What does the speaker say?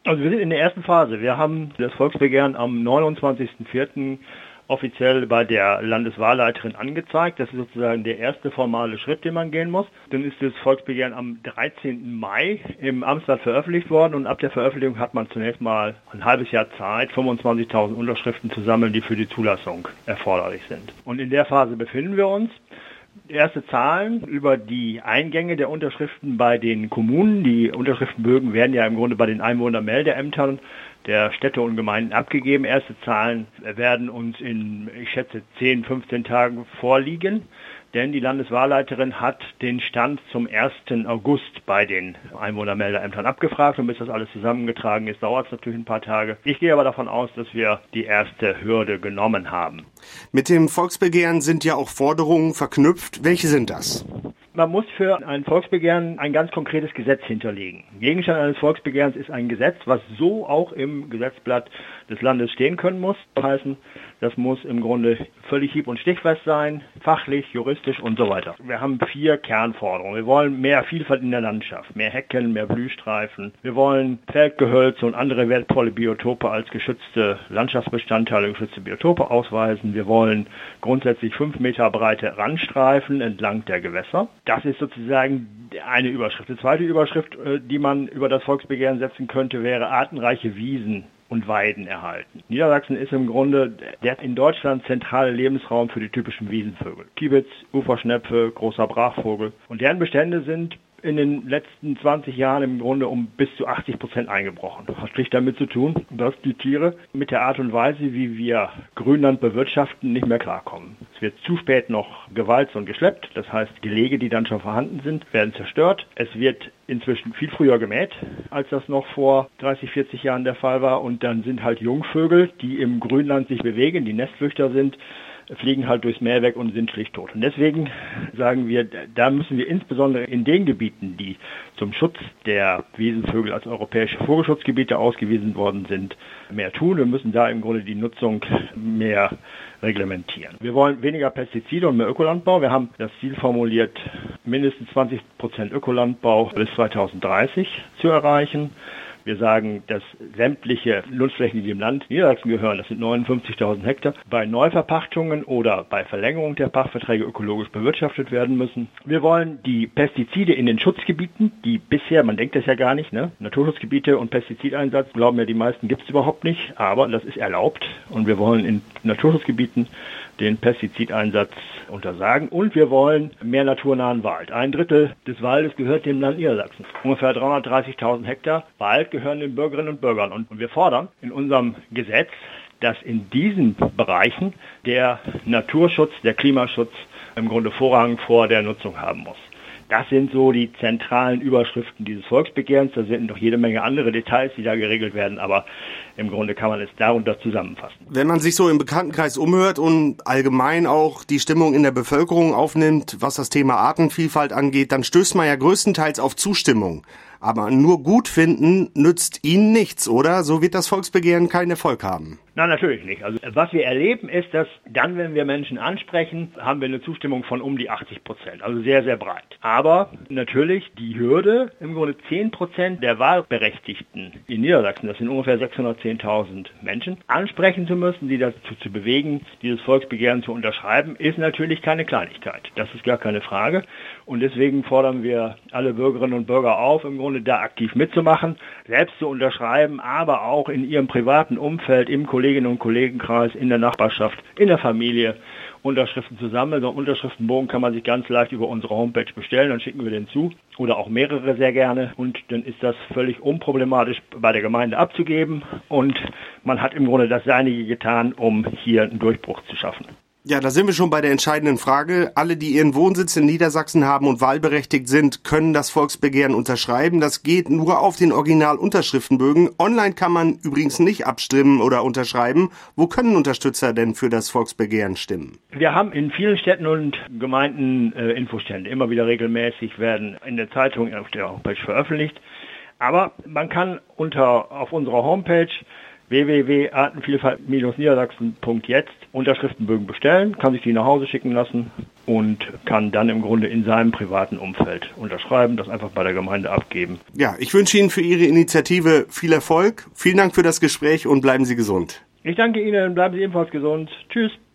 Also wir sind in der ersten Phase. Wir haben das Volksbegehren am 29.04. offiziell bei der Landeswahlleiterin angezeigt. Das ist sozusagen der erste formale Schritt, den man gehen muss. Dann ist das Volksbegehren am 13. Mai im Amtsblatt veröffentlicht worden und ab der Veröffentlichung hat man zunächst mal ein halbes Jahr Zeit, 25.000 Unterschriften zu sammeln, die für die Zulassung erforderlich sind. Und in der Phase befinden wir uns. Erste Zahlen über die Eingänge der Unterschriften bei den Kommunen. Die Unterschriftenbögen werden ja im Grunde bei den Einwohnermeldeämtern der Städte und Gemeinden abgegeben. Erste Zahlen werden uns in, ich schätze, 10, 15 Tagen vorliegen, denn die Landeswahlleiterin hat den Stand zum 1. August bei den Einwohnermeldeämtern abgefragt und bis das alles zusammengetragen ist, dauert es natürlich ein paar Tage. Ich gehe aber davon aus, dass wir die erste Hürde genommen haben. Mit dem Volksbegehren sind ja auch Forderungen verknüpft. Welche sind das? Man muss für ein Volksbegehren ein ganz konkretes Gesetz hinterlegen. Gegenstand eines Volksbegehrens ist ein Gesetz, was so auch im Gesetzblatt des Landes stehen können muss. Das heißt, das muss im Grunde völlig hieb- und stichfest sein, fachlich, juristisch und so weiter. Wir haben 4 Kernforderungen. Wir wollen mehr Vielfalt in der Landschaft, mehr Hecken, mehr Blühstreifen. Wir wollen Feldgehölze und andere wertvolle Biotope als geschützte Landschaftsbestandteile, geschützte Biotope ausweisen. Wir wollen grundsätzlich 5 Meter breite Randstreifen entlang der Gewässer. Das ist sozusagen eine Überschrift. Die zweite Überschrift, die man über das Volksbegehren setzen könnte, wäre artenreiche Wiesen und Weiden erhalten. Niedersachsen ist im Grunde der in Deutschland zentrale Lebensraum für die typischen Wiesenvögel. Kiebitz, Uferschnepfe, großer Brachvogel. Und deren Bestände sind in den letzten 20 Jahren im Grunde um bis zu 80% eingebrochen. Das hat schlicht damit zu tun, dass die Tiere mit der Art und Weise, wie wir Grünland bewirtschaften, nicht mehr klarkommen. Es wird zu spät noch gewalzt und geschleppt. Das heißt, Gelege, die dann schon vorhanden sind, werden zerstört. Es wird inzwischen viel früher gemäht, als das noch vor 30, 40 Jahren der Fall war. Und dann sind halt Jungvögel, die im Grünland sich bewegen, die Nestflüchter sind, fliegen halt durchs Meer weg und sind schlicht tot. Und deswegen sagen wir, da müssen wir insbesondere in den Gebieten, die zum Schutz der Wiesenvögel als europäische Vogelschutzgebiete ausgewiesen worden sind, mehr tun. Wir müssen da im Grunde die Nutzung mehr reglementieren. Wir wollen weniger Pestizide und mehr Ökolandbau. Wir haben das Ziel formuliert, mindestens 20% Ökolandbau bis 2030 zu erreichen. Wir sagen, dass sämtliche Nutzflächen, die dem Land Niedersachsen gehören, das sind 59.000 Hektar, bei Neuverpachtungen oder bei Verlängerung der Pachtverträge ökologisch bewirtschaftet werden müssen. Wir wollen die Pestizide in den Schutzgebieten, die bisher, man denkt das ja gar nicht, Naturschutzgebiete und Pestizideinsatz, glauben ja die meisten, gibt es überhaupt nicht, aber das ist erlaubt und wir wollen in Naturschutzgebieten den Pestizideinsatz untersagen und wir wollen mehr naturnahen Wald. 1/3 des Waldes gehört dem Land Niedersachsen. Ungefähr 330.000 Hektar Wald gehören den Bürgerinnen und Bürgern. Und wir fordern in unserem Gesetz, dass in diesen Bereichen der Naturschutz, der Klimaschutz im Grunde Vorrang vor der Nutzung haben muss. Das sind so die zentralen Überschriften dieses Volksbegehrens. Da sind noch jede Menge andere Details, die da geregelt werden, aber im Grunde kann man es darunter zusammenfassen. Wenn man sich so im Bekanntenkreis umhört und allgemein auch die Stimmung in der Bevölkerung aufnimmt, was das Thema Artenvielfalt angeht, dann stößt man ja größtenteils auf Zustimmung. Aber nur gut finden nützt Ihnen nichts, oder? So wird das Volksbegehren keinen Erfolg haben. Nein, natürlich nicht. Also was wir erleben ist, dass dann, wenn wir Menschen ansprechen, haben wir eine Zustimmung von um die 80%. Also sehr, sehr breit. Aber natürlich die Hürde, im Grunde 10% der Wahlberechtigten in Niedersachsen, das sind ungefähr 610.000 Menschen, ansprechen zu müssen, die dazu zu bewegen, dieses Volksbegehren zu unterschreiben, ist natürlich keine Kleinigkeit. Das ist gar keine Frage. Und deswegen fordern wir alle Bürgerinnen und Bürger auf, im Grunde da aktiv mitzumachen, selbst zu unterschreiben, aber auch in ihrem privaten Umfeld, im Kolleginnen- und Kollegenkreis, in der Nachbarschaft, in der Familie Unterschriften zu sammeln. So einen Unterschriftenbogen kann man sich ganz leicht über unsere Homepage bestellen, dann schicken wir den zu oder auch mehrere sehr gerne und dann ist das völlig unproblematisch bei der Gemeinde abzugeben und man hat im Grunde das Seinige getan, um hier einen Durchbruch zu schaffen. Ja, da sind wir schon bei der entscheidenden Frage. Alle, die ihren Wohnsitz in Niedersachsen haben und wahlberechtigt sind, können das Volksbegehren unterschreiben. Das geht nur auf den Original-Unterschriftenbögen. Online kann man übrigens nicht abstimmen oder unterschreiben. Wo können Unterstützer denn für das Volksbegehren stimmen? Wir haben in vielen Städten und Gemeinden Infostände. Immer wieder regelmäßig werden in der Zeitung auf der Homepage veröffentlicht. Aber man kann auf unserer Homepage www.artenvielfalt-niedersachsen.jetzt Unterschriftenbögen bestellen, kann sich die nach Hause schicken lassen und kann dann im Grunde in seinem privaten Umfeld unterschreiben, das einfach bei der Gemeinde abgeben. Ja, ich wünsche Ihnen für Ihre Initiative viel Erfolg. Vielen Dank für das Gespräch und bleiben Sie gesund. Ich danke Ihnen, bleiben Sie ebenfalls gesund. Tschüss.